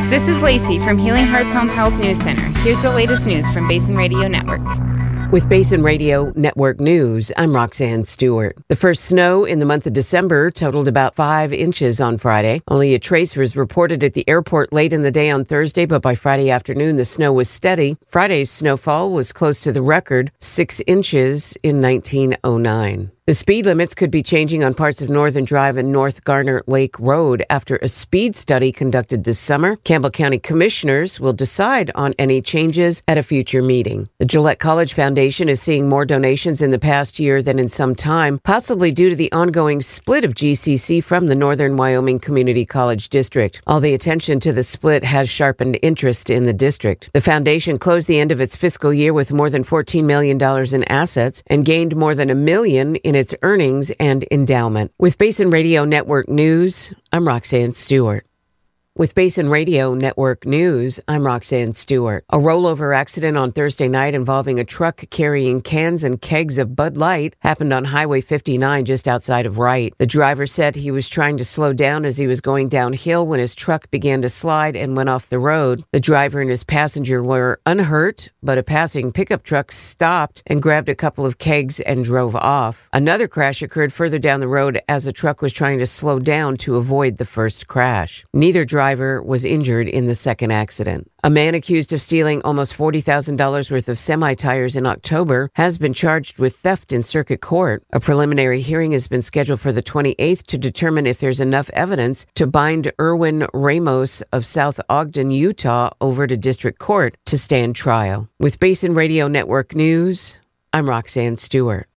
This is Lacey from Healing Hearts Home Health News Center. Here's the latest news from Basin Radio Network. With Basin Radio Network News, I'm Roxanne Stewart. The first snow in the month of December totaled about 5 inches on Friday. Only a trace was reported at the airport late in the day on Thursday, but by Friday afternoon, the snow was steady. Friday's snowfall was close to the record, 6 inches in 1909. The speed limits could be changing on parts of Northern Drive and North Garner Lake Road after a speed study conducted this summer. Campbell County commissioners will decide on any changes at a future meeting. The Gillette College Foundation is seeing more donations in the past year than in some time, possibly due to the ongoing split of GCC from the Northern Wyoming Community College District. All the attention to the split has sharpened interest in the district. The foundation closed the end of its fiscal year with more than $14 million in assets and gained more than $1 million in its earnings and endowment. With Basin Radio Network News, I'm Roxanne Stewart. With Basin Radio Network News, I'm Roxanne Stewart. A rollover accident on Thursday night involving a truck carrying cans and kegs of Bud Light happened on Highway 59 just outside of Wright. The driver said he was trying to slow down as he was going downhill when his truck began to slide and went off the road. The driver and his passenger were unhurt, but a passing pickup truck stopped and grabbed a couple of kegs and drove off. Another crash occurred further down the road as a truck was trying to slow down to avoid the first crash. Neither driver was injured in the second accident. A man accused of stealing almost $40,000 worth of semi-tires in October has been charged with theft in circuit court. A preliminary hearing has been scheduled for the 28th to determine if there's enough evidence to bind Erwin Ramos of South Ogden, Utah, over to district court to stand trial. With Basin Radio Network News, I'm Roxanne Stewart.